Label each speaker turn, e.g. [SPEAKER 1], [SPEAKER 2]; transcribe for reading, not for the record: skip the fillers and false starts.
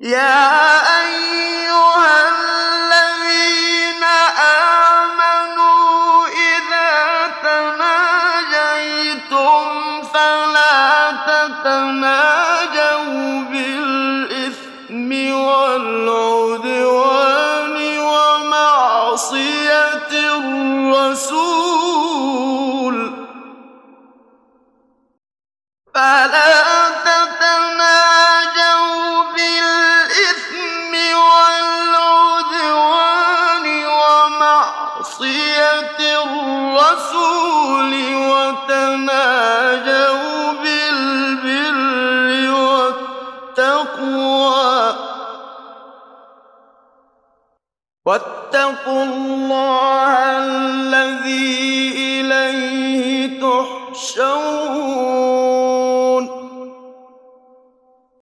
[SPEAKER 1] يَا أَيُّهَا الَّذِينَ آمَنُوا إِذَا تَنَاجَيْتُمْ فَلَا تَتَنَاجَوْا بِالْإِثْمِ وَالْعُدْوَانِ وَمَعْصِيَتِ الرَّسُولِ وَتَنَاجَوْا بِالْبِرِّ وَالتَّقْوَىٰ ۖ وَاتَّقُوا اللَّهَ